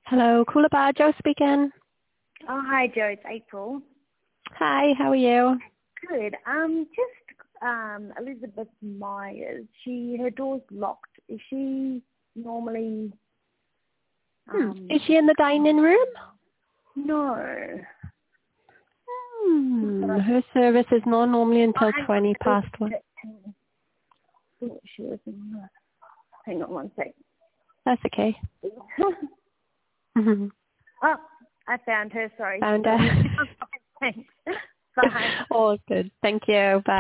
Hello, Cooler Bar, Joe speaking. Oh, hi, Joe. It's April. Hi, how are you? Good. Elizabeth Myers. Her door's locked. Is she normally? Is she in the dining room? No. Her service is not normally until Hang 20 on. past 1. I thought she was in there. Hang on one sec. That's okay. Oh, I found her. Sorry. Found her. Thanks. Bye. All good. Thank you. Bye.